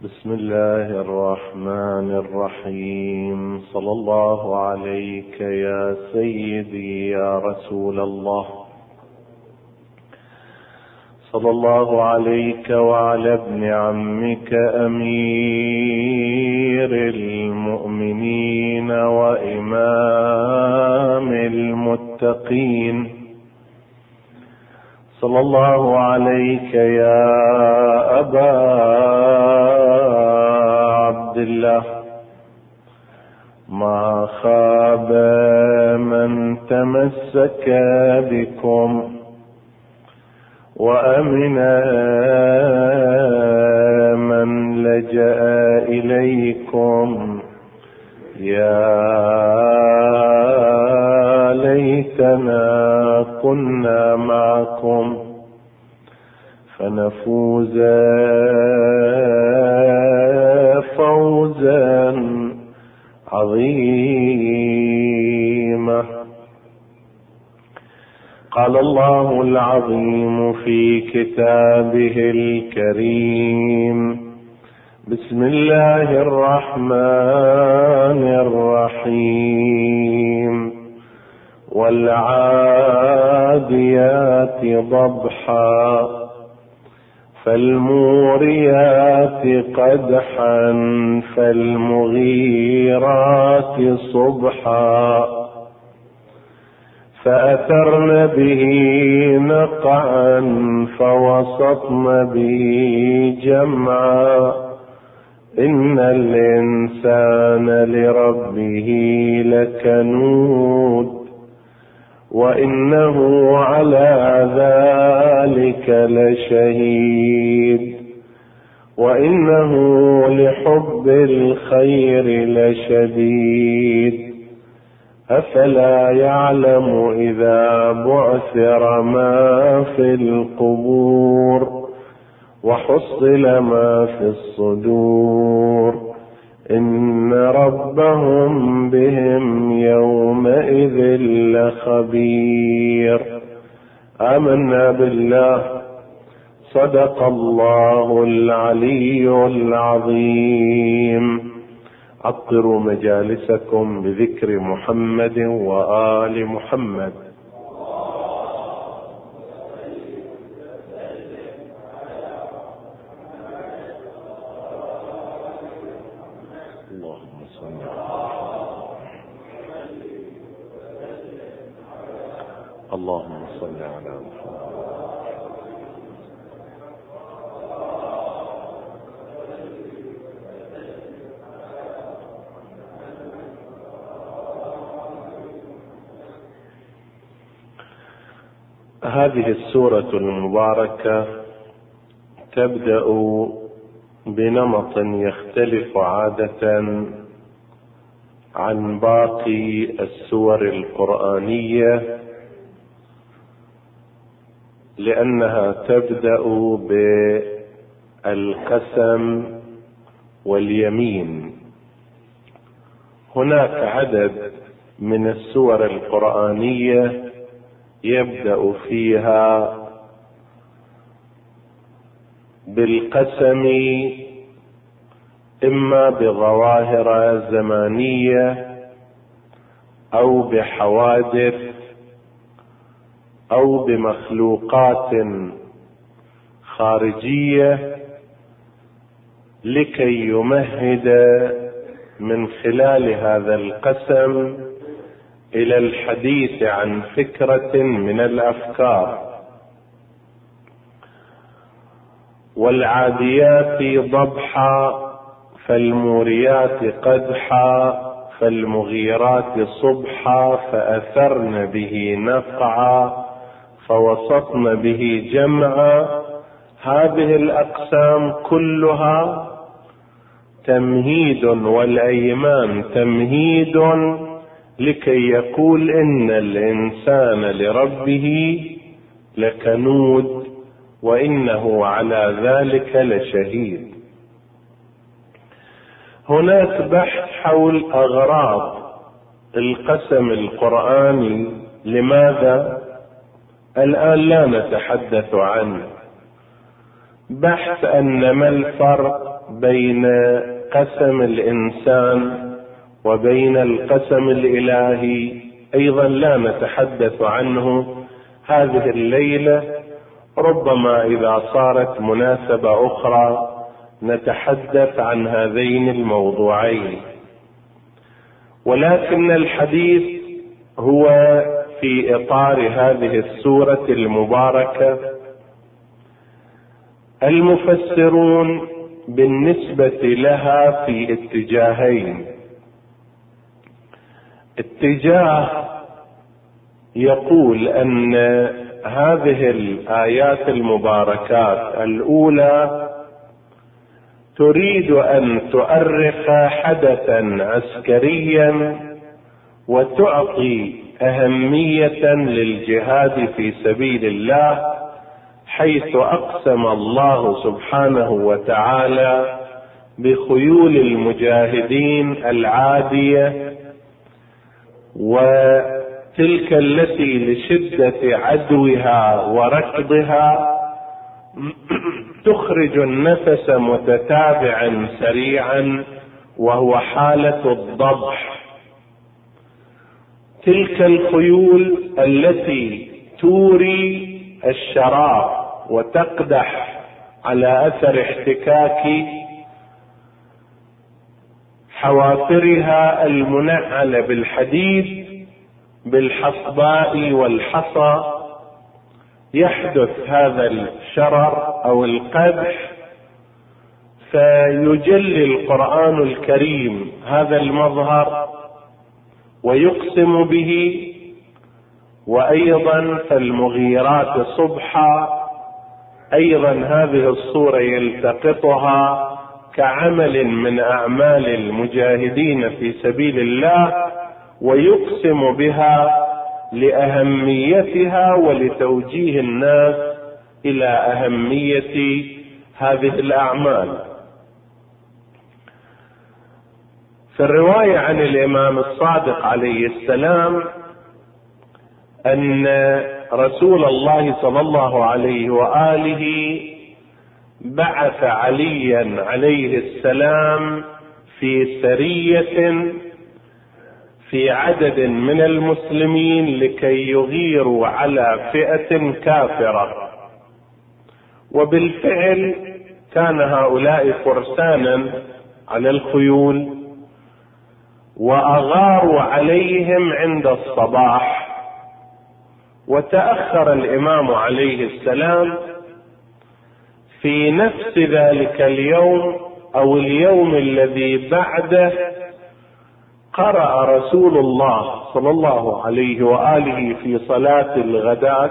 بسم الله الرحمن الرحيم. صلى الله عليك يا سيدي يا رسول الله، صلى الله عليك وعلى ابن عمك أمير المؤمنين وإمام المتقين، صلى الله عليك يا أبا عبد الله. ما خاب من تمسك بكم وأمن من لجأ إليكم. يا ليتنا كنا معكم فنفوز فوزا عظيما. قال الله العظيم في كتابه الكريم: بسم الله الرحمن الرحيم: والعاديات ضبحا فالموريات قدحا فالمغيرات صبحا فأثرن به نقعا فوسطن به جمعا إن الإنسان لربه لكنود وإنه على ذلك لشهيد وإنه لحب الخير لشديد أفلا يعلم إذا بعثر ما في القبور وحصل ما في الصدور إن ربهم بهم يومئذ لخبير. آمنا بالله. صدق الله العلي العظيم. عطروا مجالسكم بذكر محمد وآل محمد. اللهم صل اللهم صل على محمد. هذه السورة المباركة تبدأ بنمط يختلف عادة عن باقي السور القرآنية، لأنها تبدأ بالقسم واليمين. هناك عدد من السور القرآنية يبدأ فيها بالقسم، إما بظواهر زمانية أو بحوادث أو بمخلوقات خارجية، لكي يمهد من خلال هذا القسم إلى الحديث عن فكرة من الأفكار. والعاديات ضبحا فالموريات قدحا فالمغيرات صبحا فأثرن به نقعا فوسطن به جمعا. هذه الأقسام كلها تمهيد، والأيمان تمهيد لكي يقول إن الإنسان لربه لكنود وإنه على ذلك لشهيد. هناك بحث حول أغراض القسم القرآني. لماذا؟ الآن لا نتحدث عنه. بحث أن ما الفرق بين قسم الإنسان وبين القسم الإلهي أيضا لا نتحدث عنه هذه الليلة، ربما إذا صارت مناسبة أخرى نتحدث عن هذين الموضوعين، ولكن الحديث هو في إطار هذه السورة المباركة. المفسرون بالنسبة لها في اتجاهين: اتجاه يقول أن هذه الآيات المباركات الأولى تريد أن تؤرخ حدثا عسكريا وتعطي أهمية للجهاد في سبيل الله، حيث أقسم الله سبحانه وتعالى بخيول المجاهدين العادية، وتلك التي لشدة عدوها وركضها تخرج النفس متتابعا سريعا، وهو حالة الضبح. تلك الخيول التي توري الشرار وتقدح على أثر احتكاك حوافرها المنعلة بالحديد بالحصباء والحصى، يحدث هذا الشرر أو القدح، فيجلي القرآن الكريم هذا المظهر ويقسم به. وأيضا فالمغيرات صبحا، أيضا هذه الصورة يلتقطها كعمل من أعمال المجاهدين في سبيل الله، ويقسم بها لأهميتها ولتوجيه الناس إلى أهمية هذه الأعمال. في الرواية عن الإمام الصادق عليه السلام أن رسول الله صلى الله عليه وآله بعث عليا عليه السلام في سرية في عدد من المسلمين لكي يغيروا على فئة كافرة، وبالفعل كان هؤلاء فرسانا على الخيول وأغاروا عليهم عند الصباح. وتأخر الإمام عليه السلام في نفس ذلك اليوم أو اليوم الذي بعده، قرأ رسول الله صلى الله عليه وآله في صلاة الغداة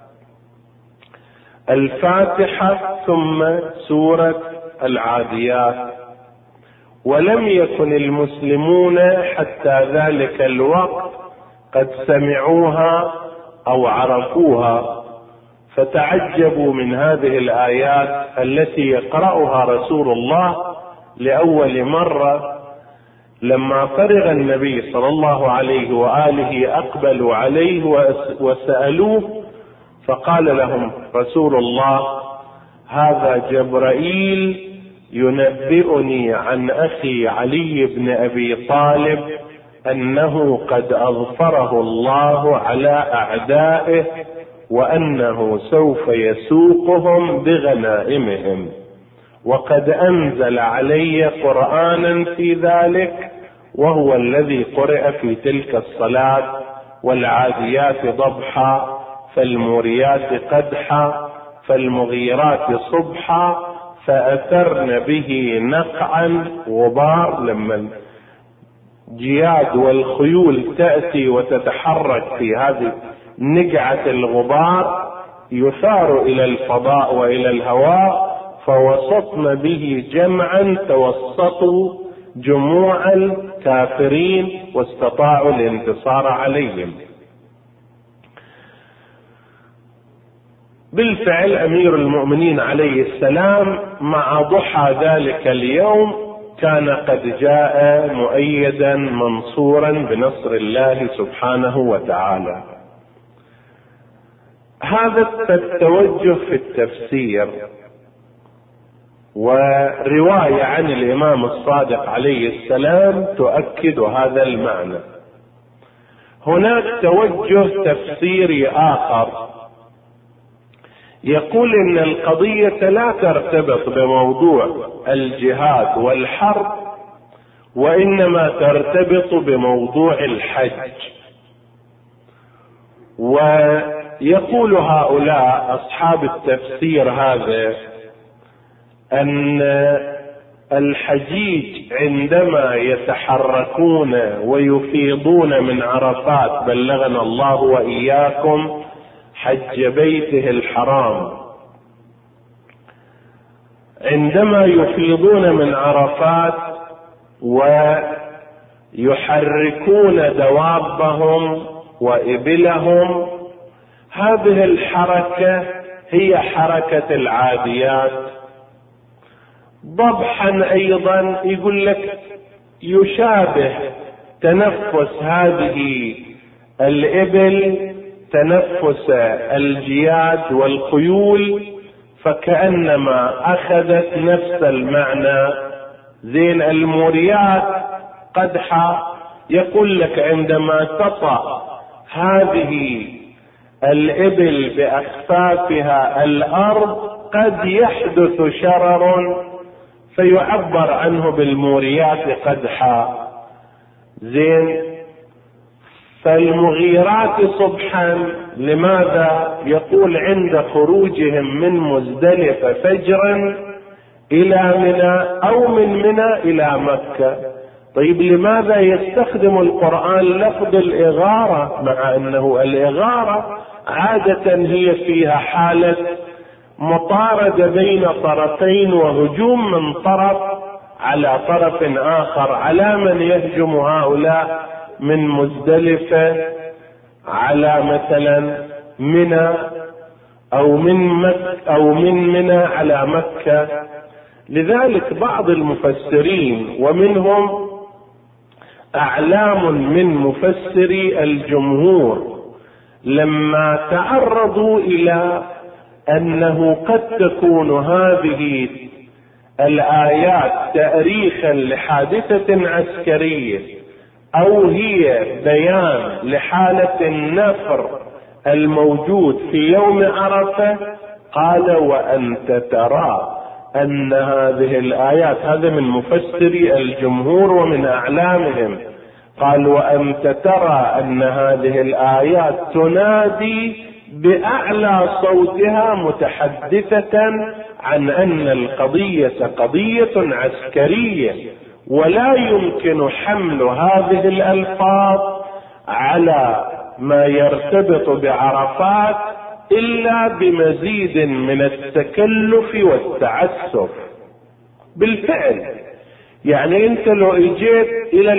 الفاتحة ثم سورة العاديات، ولم يكن المسلمون حتى ذلك الوقت قد سمعوها أو عرفوها، فتعجبوا من هذه الآيات التي يقرأها رسول الله لأول مرة. لما فرغ النبي صلى الله عليه وآله أقبلوا عليه وسألوه، فقال لهم رسول الله: هذا جبرائيل ينبئني عن أخي علي بن أبي طالب أنه قد أظفره الله على أعدائه، وأنه سوف يسوقهم بغنائمهم، وقد أنزل علي قرآنا في ذلك، وهو الذي قرئ في تلك الصلاة: والعاديات ضبحا فالموريات قدحا فالمغيرات صبحا فأثرن به نقعا. غبار، لما الجياد والخيول تأتي وتتحرك في هذه نقعة الغبار يثار إلى الفضاء وإلى الهواء، فوسطن به جمعا توسطوا جموع الكافرين واستطاعوا الانتصار عليهم. بالفعل أمير المؤمنين عليه السلام مع ضحى ذلك اليوم كان قد جاء مؤيدا منصورا بنصر الله سبحانه وتعالى. هذا التوجه في التفسير ورواية عن الإمام الصادق عليه السلام تؤكد هذا المعنى. هناك توجه تفسيري آخر يقول إن القضية لا ترتبط بموضوع الجهاد والحرب، وإنما ترتبط بموضوع الحج. ويقول هؤلاء أصحاب التفسير هذا أن الحجيج عندما يتحركون ويفيضون من عرفات، بلغنا الله وإياكم حج بيته الحرام، عندما يفيضون من عرفات ويحركون دوابهم وإبلهم، هذه الحركة هي حركة العاديات. ضبحا أيضا يقول لك يشابه تنفس هذه الإبل تنفس الجياد والخيول، فكأنما أخذت نفس المعنى. زين الموريات قدحة يقول لك عندما تطأ هذه الإبل بأخفافها الأرض قد يحدث شرر فيعبر عنه بالموريات قدحا. زين، فالمغيرات صبحا لماذا يقول عند خروجهم من مزدلفة فجرا إلى منى أو من منى إلى مكة؟ طيب لماذا يستخدم القرآن لفظ الإغارة، مع أنه الإغارة عادة هي فيها حالة مطاردة بين طرفين وهجوم من طرف على طرف آخر، على من يهجم هؤلاء من مزدلفة على مثلا منى أو من منى على مكة. لذلك بعض المفسرين ومنهم أعلام من مفسري الجمهور لما تعرضوا إلى أنه قد تكون هذه الآيات تأريخا لحادثة عسكرية أو هي بيان لحالة النفر الموجود في يوم عرفة، قال وأنت ترى أن هذه الآيات، هذا من مفسري الجمهور ومن أعلامهم، قال وأنت ترى أن هذه الآيات تنادي بأعلى صوتها متحدثة عن أن القضية قضية عسكرية، ولا يمكن حمل هذه الألفاظ على ما يرتبط بعرفات إلا بمزيد من التكلف والتعسف. بالفعل يعني أنت لو اجيت إلى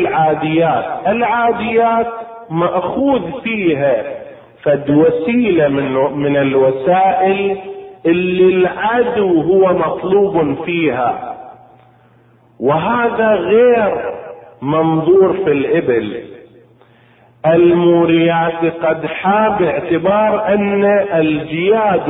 العاديات مأخوذ فيها فد وسيلة من الوسائل اللي العدو هو مطلوب فيها، وهذا غير منظور في الإبل. الموريات قدحا باعتبار أن الجياد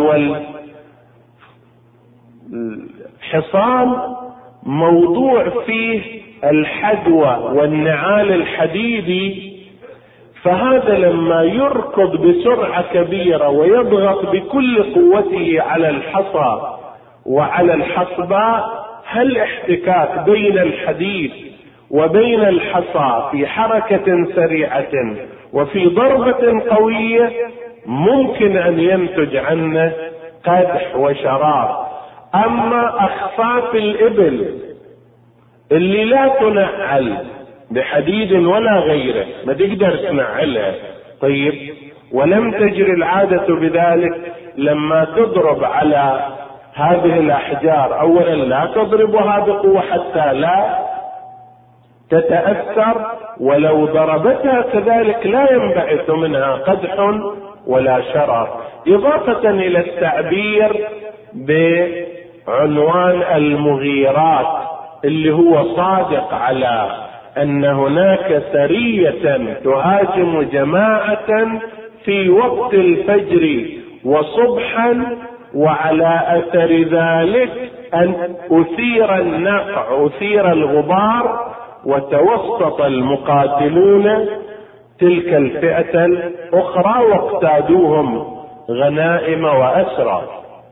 والحصان موضوع فيه الحدوى والنعال الحديدي، فهذا لما يركض بسرعة كبيرة ويضغط بكل قوته على الحصى وعلى الحصباء، هل احتكاك بين الحديد وبين الحصى في حركة سريعة وفي ضربة قوية ممكن أن ينتج عنه قدح وشرار. أما أخفاف الإبل اللي لا تنعل بحديد ولا غيره، ما تقدر تنعلها، طيب ولم تجري العادة بذلك، لما تضرب على هذه الأحجار أولا لا تضربها بقوة حتى لا تتأثر، ولو ضربتها كذلك لا ينبعث منها قدح ولا شرر. إضافة إلى التعبير بعنوان المغيرات اللي هو صادق على أن هناك سرية تهاجم جماعة في وقت الفجر وصبحا، وعلى أثر ذلك أن أثير النقع أثير الغبار وتوسط المقاتلون تلك الفئة الأخرى واقتادوهم غنائم وأسرى.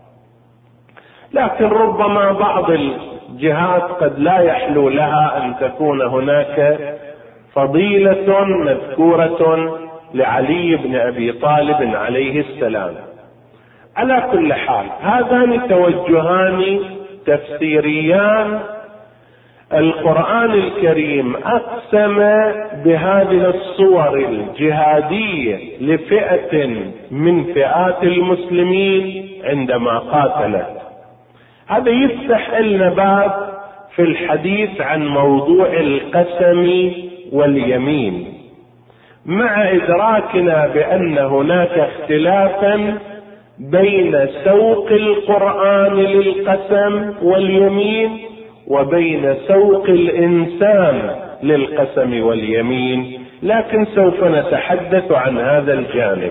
لكن ربما بعض الجهات قد لا يحلو لها أن تكون هناك فضيلة مذكورة لعلي بن أبي طالب عليه السلام. على كل حال هذان توجهان تفسيريان. القرآن الكريم أقسم بهذه الصور الجهادية لفئة من فئات المسلمين عندما قاتلت. هذا يفتح لنا باب في الحديث عن موضوع القسم واليمين، مع إدراكنا بأن هناك اختلافا بين سوق القرآن للقسم واليمين وبين سوق الإنسان للقسم واليمين، لكن سوف نتحدث عن هذا الجانب.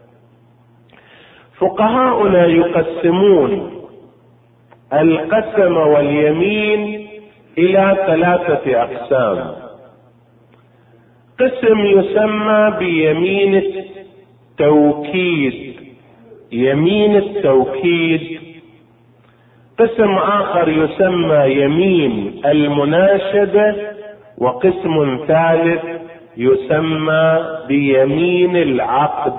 فقهاؤنا يقسمون القسم واليمين إلى 3 أقسام. قسم يسمى بيمين التوكيد، يمين التوكيد. قسم آخر يسمى يمين المناشدة، وقسم ثالث يسمى بيمين العقد.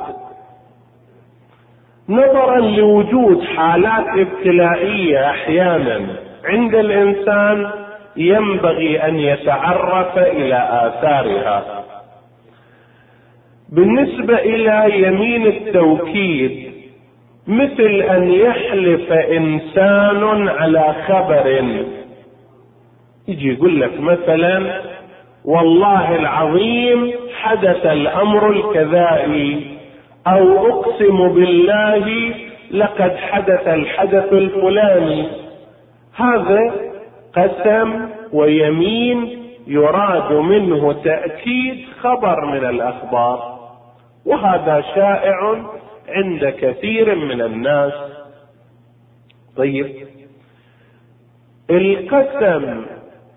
نظرا لوجود حالات ابتلائية أحيانا عند الإنسان ينبغي أن يتعرف إلى آثارها. بالنسبة إلى يمين التوكيد، مثل أن يحلف إنسان على خبر، يجي يقول لك مثلا والله العظيم حدث الأمر الكذائي، أو أقسم بالله لقد حدث الحدث الفلاني. هذا قسم ويمين يراد منه تأكيد خبر من الأخبار، وهذا شائع عند كثير من الناس. طيب، القسم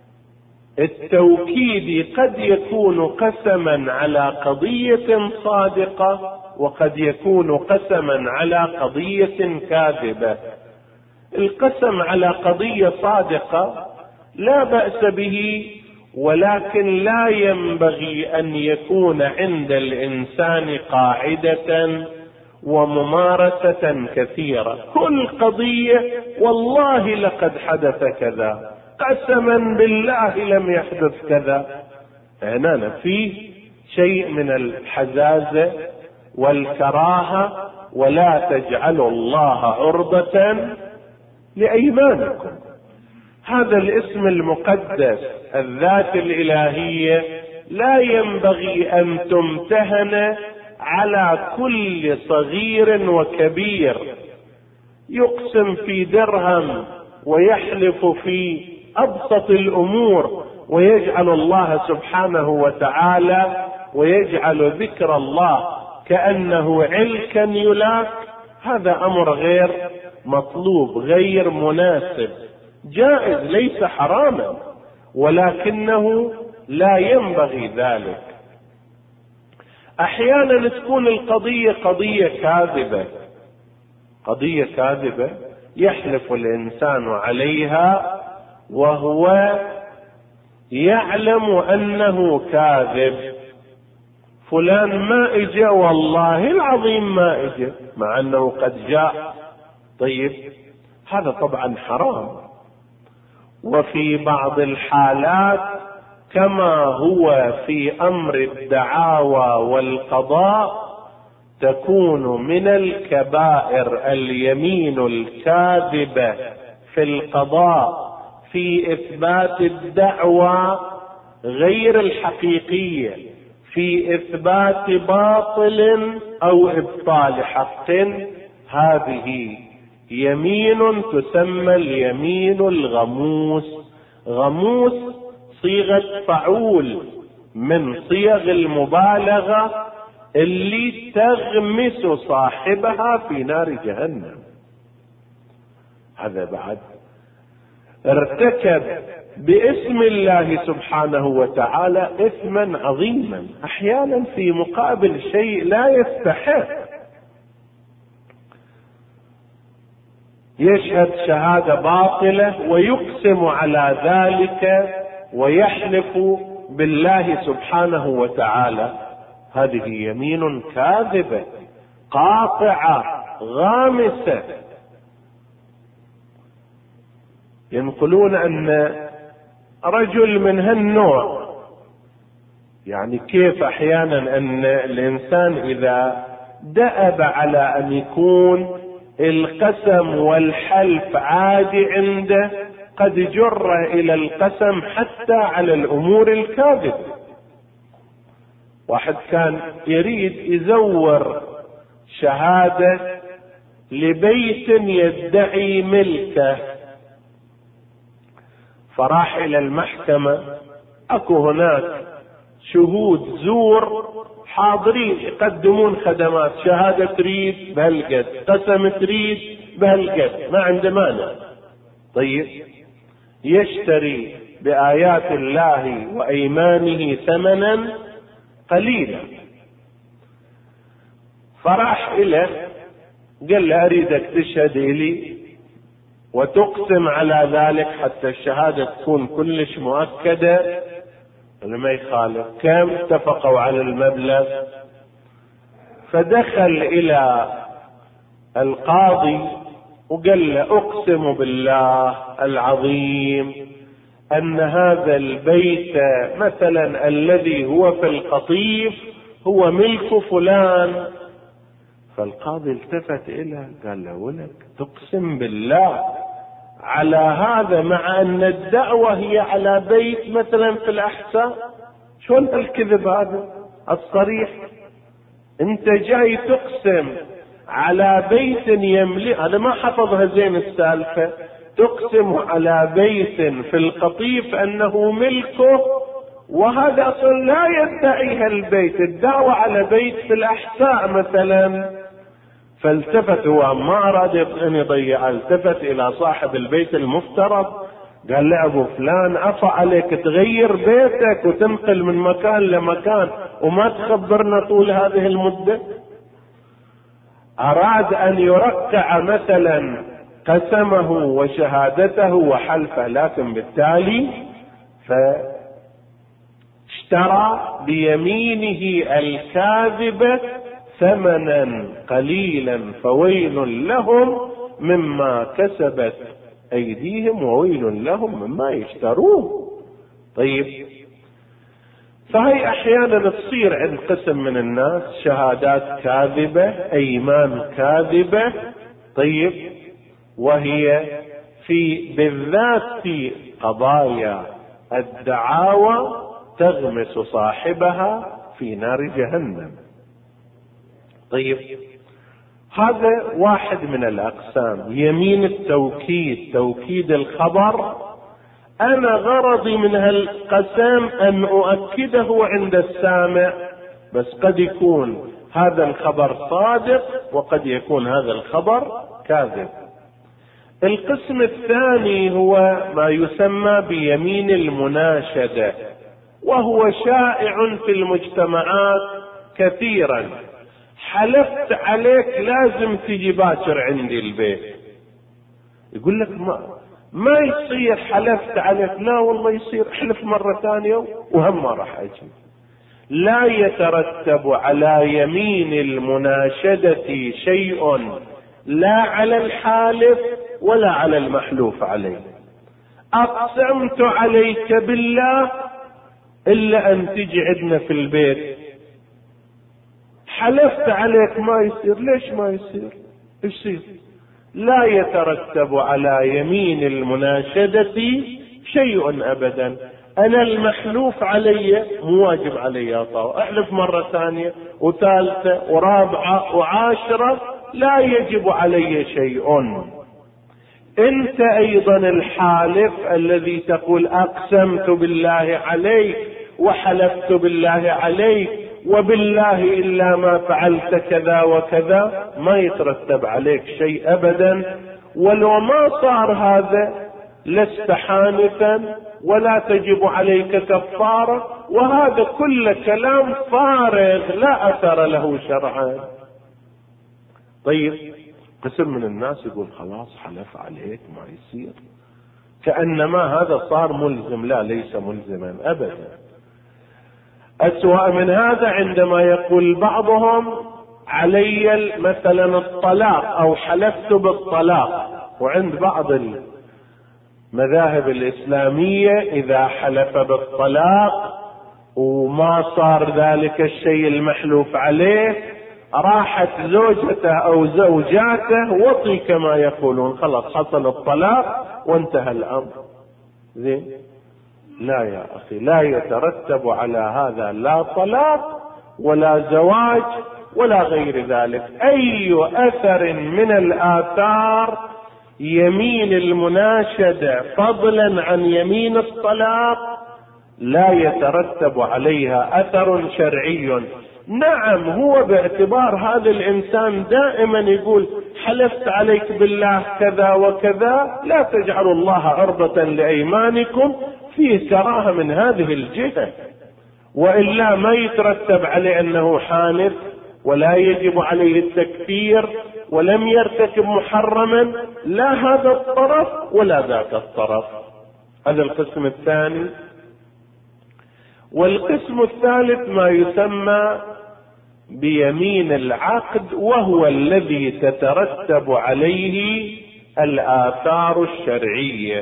التوكيدي قد يكون قسما على قضية صادقة، وقد يكون قسما على قضية كاذبة. القسم على قضية صادقة لا بأس به، ولكن لا ينبغي أن يكون عند الإنسان قاعدة وممارسة كثيرة. كل قضية والله لقد حدث كذا، قسما بالله لم يحدث كذا. هنا فيه شيء من الحزازة والكراهة. ولا تجعلوا الله عرضة لأيمانكم. هذا الاسم المقدس، الذات الإلهية، لا ينبغي أن تمتهن على كل صغير وكبير. يقسم في درهم ويحلف في أبسط الأمور، ويجعل الله سبحانه وتعالى ويجعل ذكر الله كأنه علكا يلاك. هذا أمر غير مطلوب، غير مناسب. جائز، ليس حراما، ولكنه لا ينبغي ذلك. أحيانا تكون القضية قضية كاذبة يحلف الإنسان عليها وهو يعلم أنه كاذب. فلان ما اجى، والله العظيم ما اجى، مع أنه قد جاء. طيب، هذا طبعا حرام. وفي بعض الحالات كما هو في أمر الدعاوى والقضاء تكون من الكبائر اليمين الكاذبة في القضاء في إثبات الدعوى غير الحقيقية، في إثبات باطل أو إبطال حق. هذه يمين تسمى اليمين الغموس. غموس صيغة فعول من صيغ المبالغة اللي تغمس صاحبها في نار جهنم. هذا بعد ارتكب باسم الله سبحانه وتعالى إثما عظيما، أحيانا في مقابل شيء لا يستحق. يشهد شهادة باطلة ويقسم على ذلك ويحلف بالله سبحانه وتعالى، هذه يمين كاذبة قاطعة غامسة. ينقلون أن رجل من هالنوع، يعني كيف أحيانا أن الإنسان إذا دأب على أن يكون القسم والحلف عادي عنده قد جر إلى القسم حتى على الأمور الكاذبة. واحد كان يريد يزور شهادة لبيت يدعي ملكه، فراح إلى المحكمة، أكو هناك شهود زور حاضرين يقدمون خدمات، شهادة تريد بهالقد، قسم تريد بهالقد، ما عنده مانع. طيب يشتري بآيات الله وأيمانه ثمنا قليلا، فراح إليه قال له أريدك تشهد لي وتقسم على ذلك حتى الشهادة تكون كلش مؤكدة. ما يخالف، كم اتفقوا على المبلغ. فدخل إلى القاضي وقال له أقسم بالله العظيم أن هذا البيت مثلا الذي هو في القطيف هو ملك فلان. فالقاضي التفت إليه قال له ولك تقسم بالله على هذا مع أن الدعوة هي على بيت مثلا في الأحساء؟ شلون الكذب هذا الصريح؟ انت جاي تقسم على بيت يملك، هذا ما حفظها زين السالفة، تقسم على بيت في القطيف أنه ملكه، وهذا أصلا لا يدعيها البيت، الدعوة على بيت في الأحساء مثلا. فالتفت، هو ما أراد أن يضيع، التفت إلى صاحب البيت المفترض قال له أبو فلان عفى عليك تغير بيتك وتنقل من مكان لمكان وما تخبرنا طول هذه المدة. أراد أن يركع مثلا قسمه وشهادته وحلفه، لكن بالتالي فاشترى بيمينه الكاذبة ثمنا قليلا فويل لهم مما كسبت أيديهم وويل لهم مما يشترون. طيب، فهي أحيانا تصير عند قسم من الناس شهادات كاذبة، أيمان كاذبة. طيب، وهي بالذات في قضايا الدعاوى تغمس صاحبها في نار جهنم. طيب، هذا واحد من الأقسام. يمين التوكيد، توكيد الخبر، أنا غرضي من هالقسم أن أؤكده عند السامع، بس قد يكون هذا الخبر صادق وقد يكون هذا الخبر كاذب. القسم الثاني هو ما يسمى بيمين المناشدة، وهو شائع في المجتمعات كثيرا. حلفت عليك لازم تجي باكر عندي البيت، يقول لك ما يصير حلفت عليك، لا والله يصير، احلف مرة ثانية وهم ما راح اجي. لا يترتب على يمين المناشدة شيء لا على الحالف ولا على المحلوف عليه. اقسمت عليك بالله الا ان تجي عندنا في البيت، حلفت عليك ما يصير، ليش ما يصير؟ يصير. لا يترتب على يمين المناشدة شيء ابدا. انا المحلوف علي مو واجب علي اطاع، احلف مرة ثانية وثالثة ورابعة وعاشرة لا يجب علي شيء. انت ايضا الحالف الذي تقول اقسمت بالله عليك وحلفت بالله عليك وبالله إلا ما فعلت كذا وكذا، ما يترتب عليك شيء أبدا. ولو ما صار هذا لست حانثا ولا تجب عليك كفارة، وهذا كل كلام فارغ لا أثر له شرعا. طيب قسم من الناس يقول خلاص حلف عليك ما يصير، كأنما هذا صار ملزم. لا، ليس ملزما أبدا. أسوأ من هذا عندما يقول بعضهم علي مثلا الطلاق أو حلفت بالطلاق. وعند بعض المذاهب الإسلامية إذا حلف بالطلاق وما صار ذلك الشيء المحلوف عليه، راحت زوجته أو زوجاته وطي كما يقولون، خلاص حصل الطلاق وانتهى الأمر. زين؟ لا يا أخي، لا يترتب على هذا لا طلاق ولا زواج ولا غير ذلك. أي أثر من الآثار يمين المناشدة فضلا عن يمين الطلاق لا يترتب عليها أثر شرعي. نعم، هو باعتبار هذا الإنسان دائما يقول حلفت عليك بالله كذا وكذا، لا تجعلوا الله عرضة لأيمانكم، فيه كراهة من هذه الجهة، وإلا ما يترتب عليه أنه حانث ولا يجب عليه التكفير ولم يرتكب محرما، لا هذا الطرف ولا ذاك الطرف. هذا القسم الثاني. والقسم الثالث ما يسمى بيمين العقد، وهو الذي تترتب عليه الآثار الشرعية.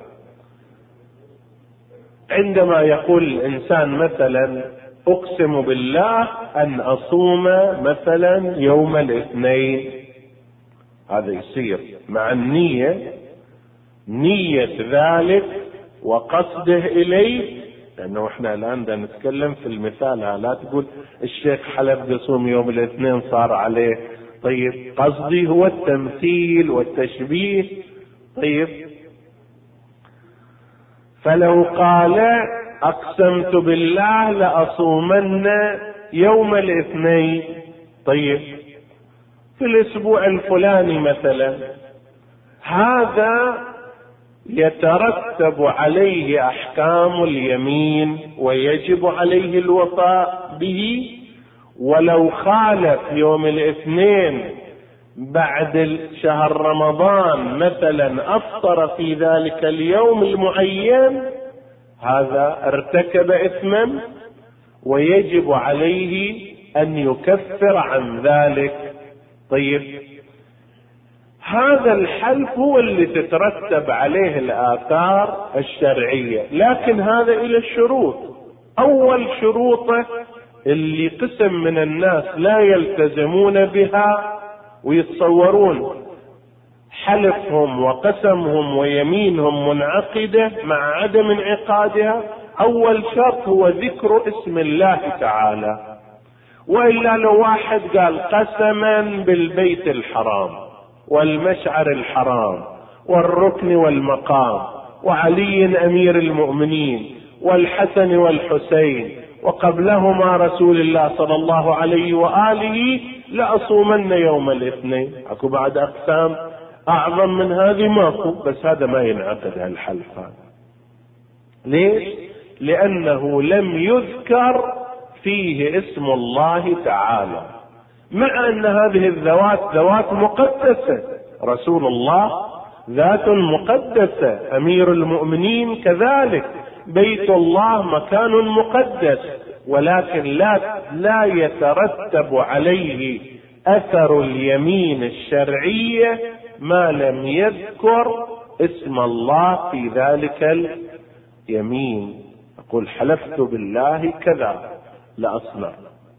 عندما يقول الإنسان مثلا أقسم بالله أن أصوم مثلا يوم الاثنين، هذا يصير مع النية، نية ذلك وقصده إليه، لأنه إحنا الآن دا نتكلم في المثال، لا تقول الشيخ حلف بيصوم يوم الاثنين صار عليه. طيب قصدي هو التمثيل والتشبيه. طيب فلو قال أقسمت بالله لأصومن يوم الاثنين، طيب في الأسبوع الفلاني مثلا، هذا يترتب عليه أحكام اليمين ويجب عليه الوفاء به. ولو خالف يوم الاثنين بعد شهر رمضان مثلا أفطر في ذلك اليوم المعين، هذا ارتكب إثما ويجب عليه أن يكفر عن ذلك. طيب هذا الحلف هو اللي تترتب عليه الآثار الشرعية، لكن هذا إلى الشروط. أول شروطه اللي قسم من الناس لا يلتزمون بها ويتصورون حلفهم وقسمهم ويمينهم منعقدة مع عدم انعقادها. أول شرط هو ذكر اسم الله تعالى، وإلا لو واحد قال قسما بالبيت الحرام والمشعر الحرام والركن والمقام وعلي أمير المؤمنين والحسن والحسين وقبلهما رسول الله صلى الله عليه وآله لأصومن يوم الاثنين، أكو بعد أقسام أعظم من هذه ماكو، بس هذا ما ينعقد هالحلف هذا. ليش؟ لأنه لم يذكر فيه اسم الله تعالى، مع أن هذه الذوات ذوات مقدسة، رسول الله ذات مقدسة، أمير المؤمنين كذلك، بيت الله مكان مقدس، ولكن لا يترتب عليه أثر اليمين الشرعية ما لم يذكر اسم الله في ذلك اليمين. أقول حلفت بالله كذا لأصنع،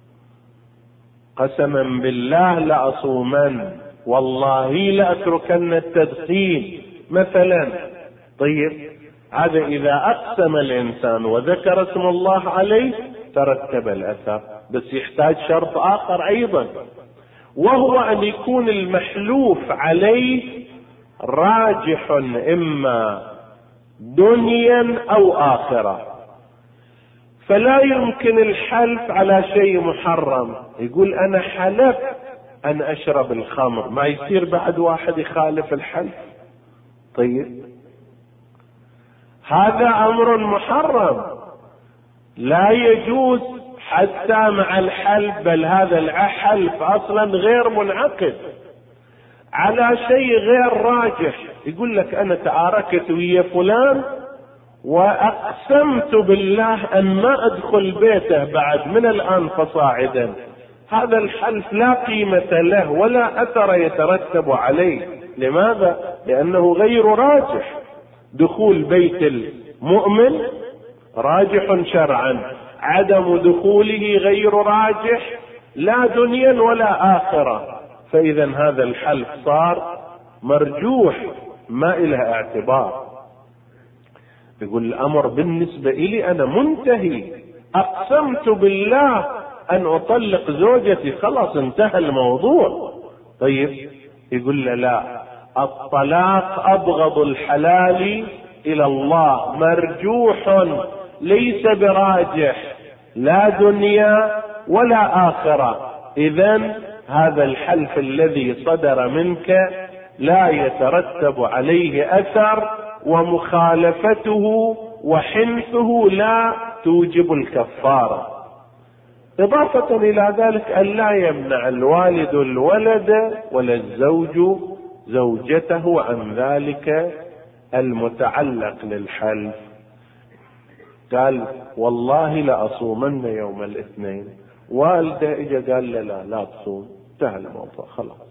قسما بالله لأصومن، والله لأتركن التدخين مثلا. طيب هذا إذا أقسم الإنسان وذكر اسم الله عليه ترتب الأثر، بس يحتاج شرط آخر أيضا، وهو أن يكون المحلوف عليه راجح إما دنيا أو آخرة. فلا يمكن الحلف على شيء محرم، يقول أنا حلف أن أشرب الخمر، ما يصير بعد واحد يخالف الحلف. طيب هذا أمر محرم لا يجوز حتى مع الحلف، بل هذا الحلف أصلا غير منعقد على شيء غير راجح. يقول لك أنا تعاركت ويا فلان وأقسمت بالله أن ما أدخل بيته بعد من الآن فصاعدا، هذا الحلف لا قيمة له ولا أثر يترتب عليه. لماذا؟ لأنه غير راجح. دخول بيت المؤمن راجح شرعا، عدم دخوله غير راجح لا دنيا ولا آخرة، فإذا هذا الحلف صار مرجوح ما إله اعتبار. يقول الأمر بالنسبة إلي أنا منتهي، أقسمت بالله أن أطلق زوجتي، خلاص انتهى الموضوع. طيب يقول له لا، الطلاق أبغض الحلال إلى الله، مرجوح ليس براجح لا دنيا ولا آخرة. إذن هذا الحلف الذي صدر منك لا يترتب عليه أثر، ومخالفته وحنثه لا توجب الكفارة. إضافة إلى ذلك أن لا يمنع الوالد الولد ولا الزوج زوجته عن ذلك المتعلق للحلف. قال والله لأصومن يوم الاثنين، والده اجى قال لا تصوم، انتهى الموضوع خلاص.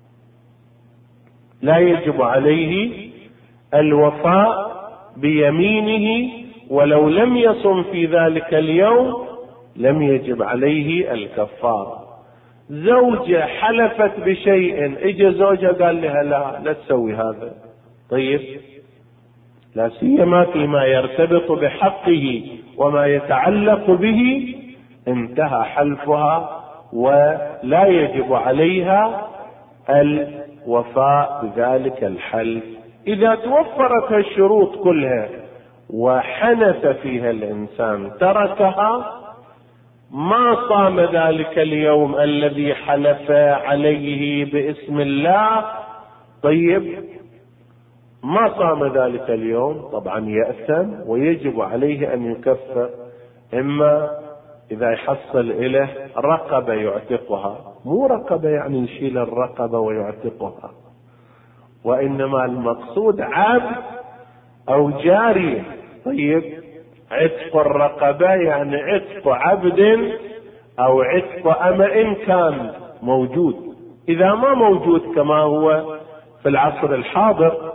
لا يجب عليه الوفاء بيمينه، ولو لم يصم في ذلك اليوم لم يجب عليه الكفارة. زوجة حلفت بشيء، اجى زوجة قال لها لا تسوي هذا، طيب لا سيما فيما يرتبط بحقه وما يتعلق به، انتهى حلفها ولا يجب عليها الوفاء بذلك الحلف. إذا توفرت الشروط كلها وحنث فيها الإنسان تركها، ما صام ذلك اليوم الذي حلف عليه باسم الله، طيب ما صام ذلك اليوم طبعا يأثم ويجب عليه أن يكفر. إما إذا يحصل إليه رقبة يعتقها، مو رقبة يعني يشيل الرقبة ويعتقها، وإنما المقصود عبد أو جارية. طيب عتق الرقبة يعني عتق عبد أو عتق أما إن كان موجود. إذا ما موجود كما هو في العصر الحاضر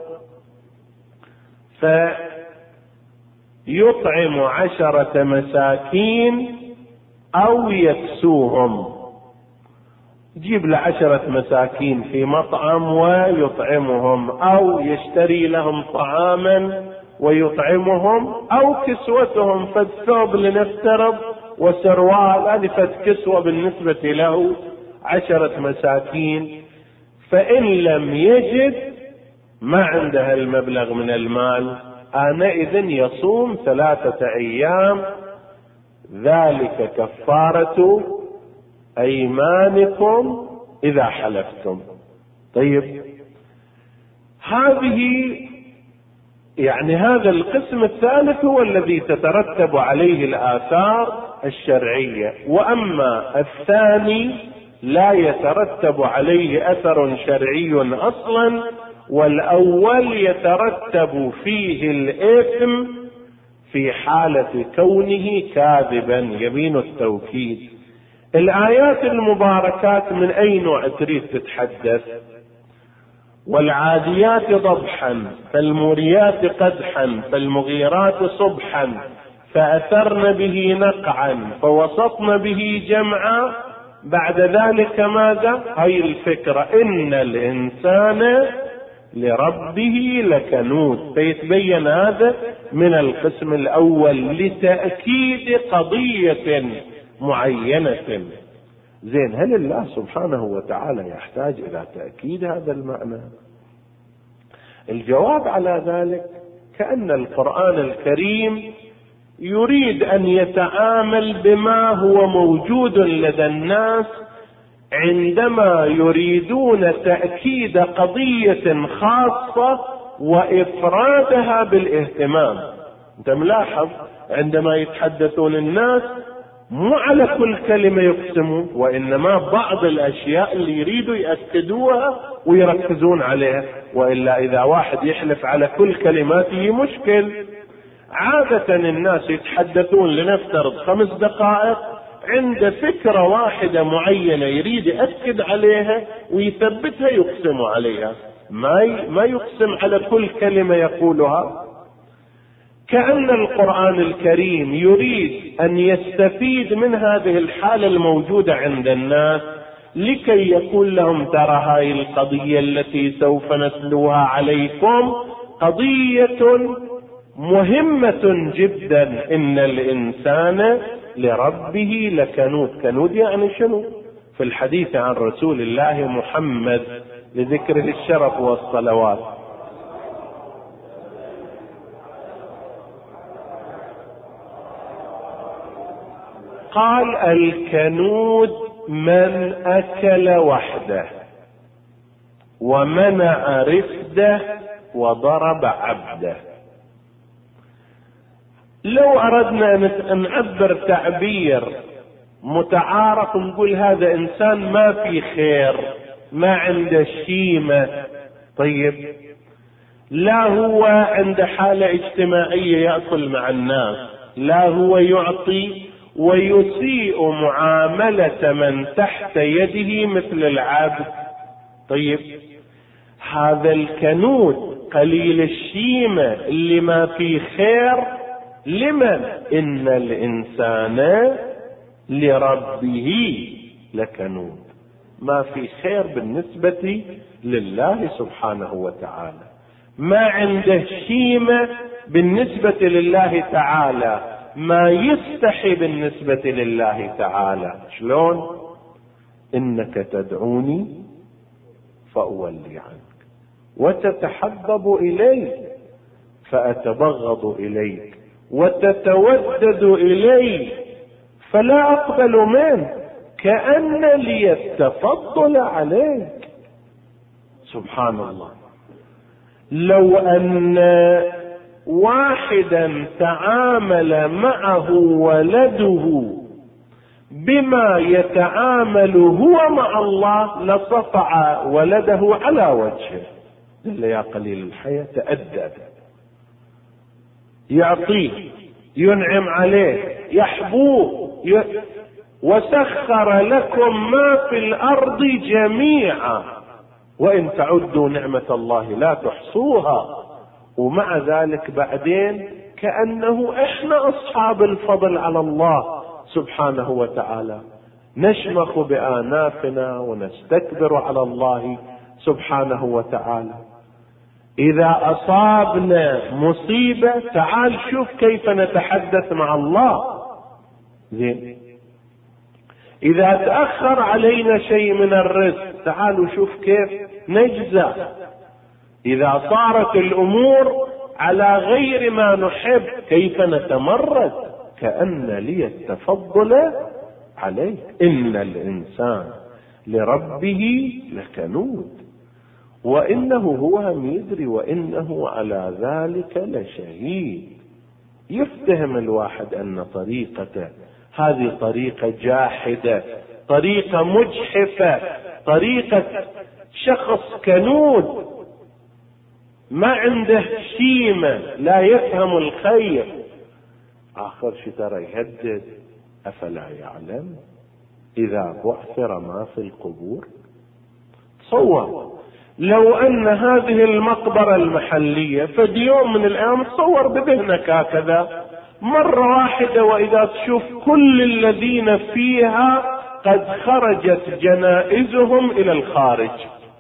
فيطعم 10 مساكين أو يكسوهم، يجيب ل10 مساكين في مطعم ويطعمهم، أو يشتري لهم طعاما ويطعمهم، أو كسوتهم، فالثوب لنفترض وسروال، هذه فكسوة بالنسبة له 10 مساكين. فإن لم يجد ما عنده المبلغ من المال، آنئذ يصوم 3 أيام، ذلك كفارة أيمانكم إذا حلفتم. طيب هذا القسم الثالث هو الذي تترتب عليه الآثار الشرعية، وأما الثاني لا يترتب عليه أثر شرعي أصلا، والأول يترتب فيه الإثم في حالة كونه كاذبا يمين التوكيد. الآيات المباركات من أي نوع تريد تتحدث؟ والعاديات ضبحا فالموريات قدحا فالمغيرات صبحا فأثرن به نقعا فوسطن به جمعا، بعد ذلك ماذا؟ هاي الفكرة، إن الإنسان لربه لكنود. فيتبين هذا من القسم الأول لتأكيد قضية معينة. زين، هل الله سبحانه وتعالى يحتاج إلى تأكيد هذا المعنى؟ الجواب على ذلك كأن القرآن الكريم يريد أن يتعامل بما هو موجود لدى الناس عندما يريدون تأكيد قضية خاصة وإفرادها بالاهتمام. انت ملاحظ عندما يتحدثون الناس مو على كل كلمة يقسمون، وإنما بعض الأشياء اللي يريدوا يأكدوها ويركزون عليها، وإلا إذا واحد يحلف على كل كلماته مشكل. عادة الناس يتحدثون لنفترض 5 دقائق عند فكرة واحدة معينة يريد يأكد عليها ويثبتها يقسم عليها، ما يقسم على كل كلمة يقولها. كأن القرآن الكريم يريد أن يستفيد من هذه الحالة الموجودة عند الناس لكي يقول لهم ترى هاي القضية التي سوف نتلوها عليكم قضية مهمة جدا، إن الإنسان لربه لكنود. كنود يعني شنو؟ في الحديث عن رسول الله محمد لذكره الشرف والصلوات قال الكنود من أكل وحده ومنع رفده وضرب عبده. لو أردنا أن نعبر تعبير متعارف نقول هذا إنسان ما في خير، ما عنده شيمة. طيب، لا هو عنده حالة اجتماعية يأكل مع الناس، لا هو يعطي ويسيء معاملة من تحت يده مثل العبد. طيب، هذا الكنود قليل الشيمة اللي ما في خير لمن؟ إن الإنسان لربه لكنود. ما في خير بالنسبة لله سبحانه وتعالى، ما عنده شيمة بالنسبة لله تعالى، ما يستحي بالنسبة لله تعالى. شلون؟ إنك تدعوني فأولي عنك وتتحبب إلي فأتبغض إليك وتتودد إلي فلا أقبل منك كأن لي التفضل عليك. سبحان الله. لو أن واحدا تعامل معه ولده بما يتعامل هو مع الله لصفع ولده على وجهه. قال يا قليل الحياة تأدب، يعطيه، ينعم عليه، يحبوه، وسخر لكم ما في الأرض جميعا وإن تعدوا نعمة الله لا تحصوها. ومع ذلك بعدين كأنه إحنا أصحاب الفضل على الله سبحانه وتعالى، نشمخ بآنافنا ونستكبر على الله سبحانه وتعالى. إذا أصابنا مصيبة تعال شوف كيف نتحدث مع الله. زين، إذا تأخر علينا شيء من الرزق تعالوا شوف كيف نجزى. إذا صارت الأمور على غير ما نحب كيف نتمرد، كأن لي التفضل عليه. إن الإنسان لربه لكنود وإنه هو يدري وإنه على ذلك لشهيد. يفتهم الواحد أن طريقته هذه طريقة جاحدة، طريقة مجحفة، طريقة شخص كنود ما عنده شيمة، لا يفهم الخير. آخر شيء ترى يهدد أفلا يعلم إذا بعثر ما في القبور. تصور لو أن هذه المقبرة المحلية فدي يوم من الأيام، تصور بذهنك هكذا مرة واحدة وإذا تشوف كل الذين فيها قد خرجت جنائزهم إلى الخارج،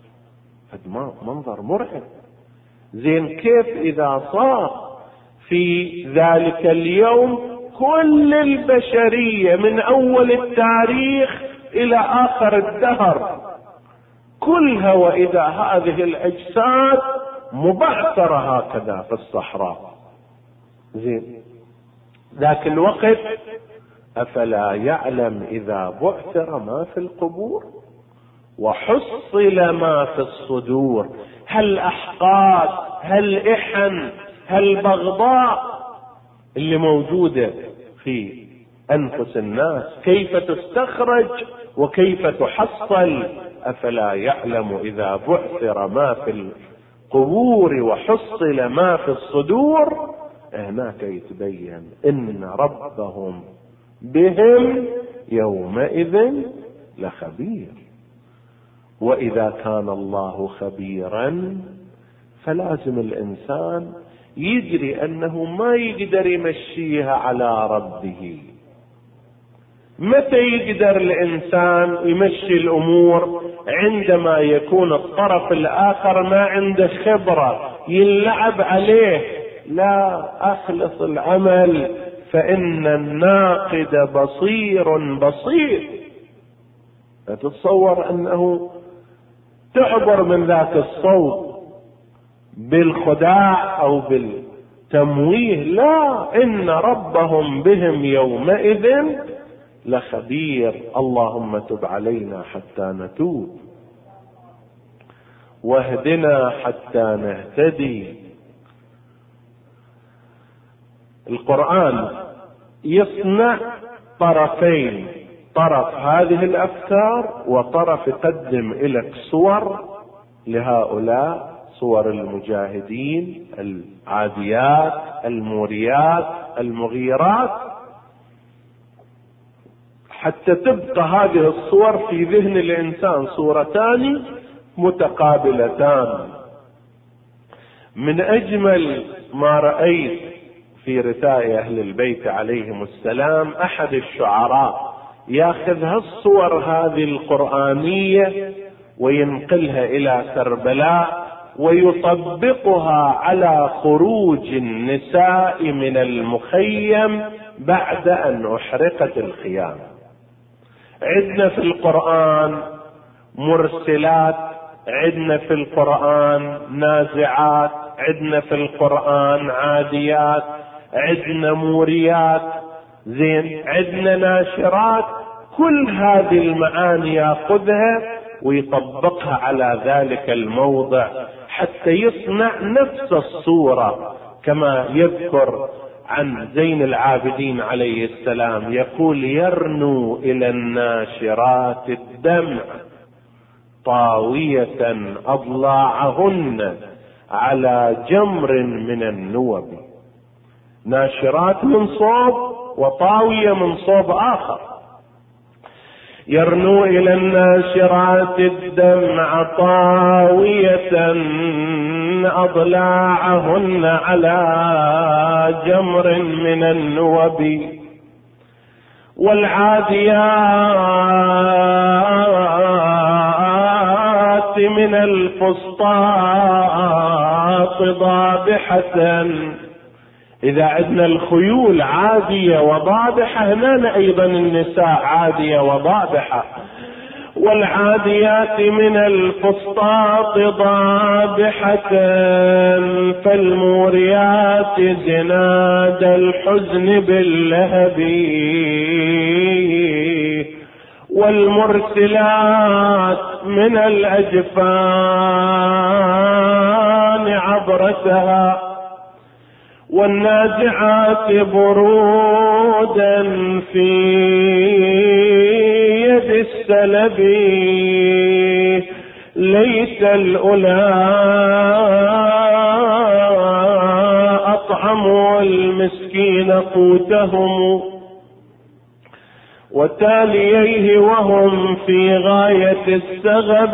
هذا منظر مرعب. زين، كيف إذا صار في ذلك اليوم كل البشرية من أول التاريخ إلى آخر الدهر كلها، وإذا هذه الأجساد مبعثرة هكذا في الصحراء. زين، ذاك الوقت أفلا يعلم إذا بعثر ما في القبور وحصل ما في الصدور. هل أحقاد، هل إحن، هل بغضاء، اللي موجودة في أنفس الناس كيف تستخرج وكيف تحصل. أفلا يعلم إذا بعثر ما في القبور وحصل ما في الصدور. هناك يتبين إن ربهم بهم يومئذ لخبير. وإذا كان الله خبيرا فلازم الإنسان يدري أنه ما يقدر يمشيها على ربه. متى يقدر الإنسان يمشي الأمور؟ عندما يكون الطرف الآخر ما عنده خبرة يلعب عليه. لا، أخلص العمل فإن الناقد بصير. تتصور أنه تعبر من ذاك الصوت بالخداع أو بالتمويه. لا، إن ربهم بهم يومئذ لخبير. اللهم تب علينا حتى نتوب، واهدنا حتى نهتدي. القرآن يصنع طرفين، طرف هذه الأفكار وطرف يقدم إليك صور لهؤلاء، صور المجاهدين العاديات الموريات المغيرات، حتى تبقى هذه الصور في ذهن الإنسان صورتان متقابلتان. من أجمل ما رأيت في رثاء أهل البيت عليهم السلام أحد الشعراء ياخذ هالصور هذه القرآنية وينقلها إلى كربلاء ويطبقها على خروج النساء من المخيم بعد أن أحرقت الخيام. عندنا في القرآن مرسلات، عندنا في القرآن نازعات، عندنا في القرآن عاديات، عندنا موريات، زين، عندنا ناشرات. كل هذه المعاني ياخذها ويطبقها على ذلك الموضع حتى يصنع نفس الصورة. كما يذكر عن زين العابدين عليه السلام يقول: يرنو إلى الناشرات الدمع طاوية أضلاعهن على جمر من النوب. ناشرات من صوب وطاوية من صوب آخر. يرنو إلى الناشرات الدمع طاوية أضلاعهن على جمر من النوب. والعاديات من الفسطاط ضابحة. إذا عندنا الخيول عادية وضابحة، هنا أيضا النساء عادية وضابحة. والعاديات من الفسطاط ضابحة فالموريات زناد الحزن باللهب. والمرسلات من الأجفان عبرتها. والنازعات برودا في يد السلب. ليس الأولى أطعموا المسكين قوتهم وتاليه وهم في غاية السغب.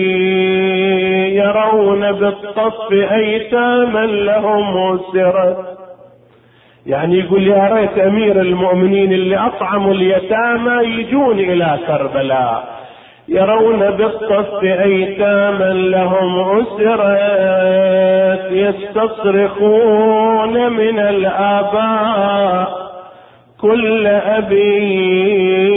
يرون بالطف أيتاما لهم أسرت. يعني يقول يا ريت أمير المؤمنين اللي أطعموا اليتامى يجون إلى كربلاء. يرون بالطف أيتاما لهم أسرت يستصرخون من الآباء كل أبي.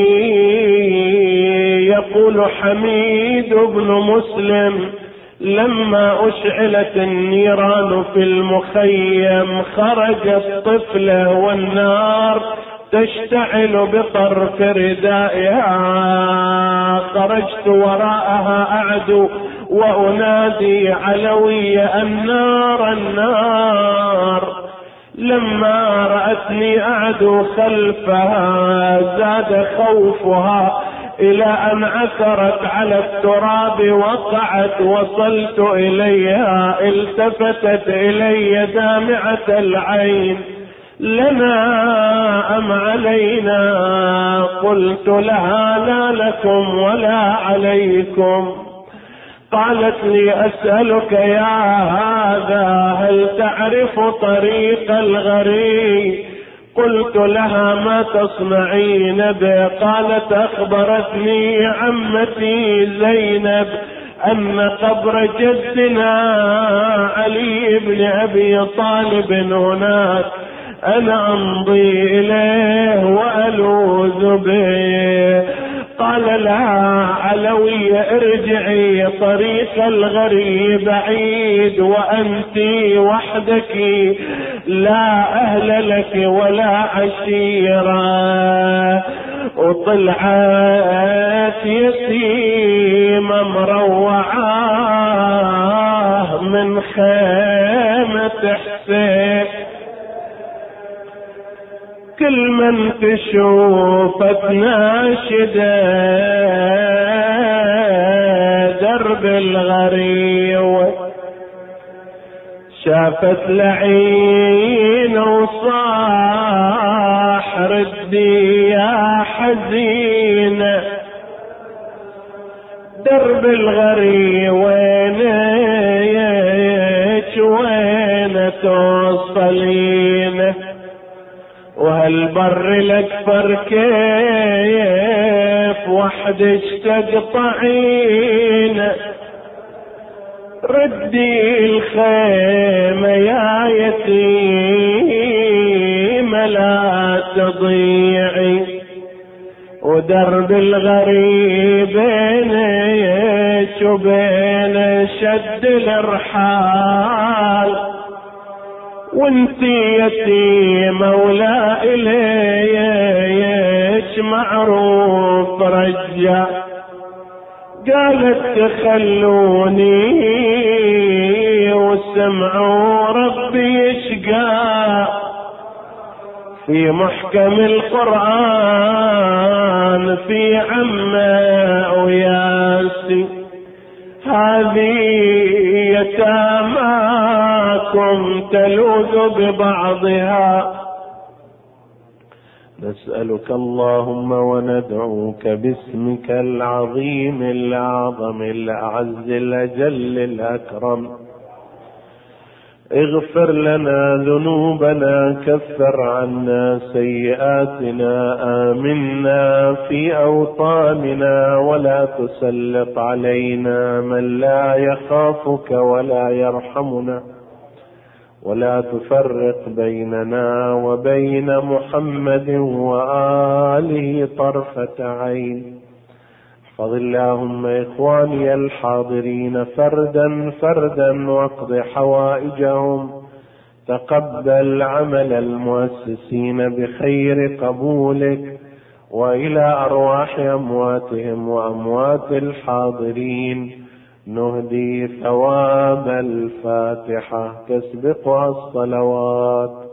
يقول حميد بن مسلم: لما أشعلت النيران في المخيم خرجت طفلة والنار تشتعل بطرف ردائها. خرجت وراءها أعدو وأنادي علوي: النار النار. لما رأتني أعدو خلفها زاد خوفها إلى أن عثرت على التراب وقعت. وصلت إليها التفتت إلي دامعة العين: لنا أم علينا؟ قلت لها: لا لكم ولا عليكم. قالت لي: أسألك يا هذا هل تعرف طريق الغريب؟ قلت لها: ما تصنعين به؟ قالت: أخبرتني عمتي زينب أن قبر جدنا علي بن أبي طالب هناك، أنا أمضي إليه وألوذ به. قال لها: علوية ارجعي، طريق الغريب بعيد وأنت وحدك لا أهل لك ولا عشيرة. وطلعت يتيمة مروعة من خيمة حسين، كل من تشوفت ناشدة درب الغريب. شافت لعين وصاح: ردي يا حزينة، درب الغريب وينك وين توصلين؟ وهالبر الاكبر كيف وحدك تقطعين؟ ردي الخيمة يا يتيمة لا تضيعي، ودرب الغريب بينك وبين شد الارحال، وانتي يتيمة ولا إليك معروف رجع. قالت: تخلوني وسمعوا ربي يشقى في محكم القرآن في عمه وياسي: هذه يتاماكم تلوذ ببعضها. نسألك اللهم وندعوك باسمك العظيم الأعظم الأعز الأجل الأكرم: اغفر لنا ذنوبنا، كفر عنا سيئاتنا، آمنا في أوطاننا، ولا تسلط علينا من لا يخافك ولا يرحمنا، ولا تفرق بيننا وبين محمد وآله طرفة عين. احفظ اللهم إخواني الحاضرين فردا فردا واقض حوائجهم، تقبل عمل المؤسسين بخير قبولك، وإلى أرواح أمواتهم وأموات الحاضرين نهدي ثواب الفاتحة تسبقها الصلوات.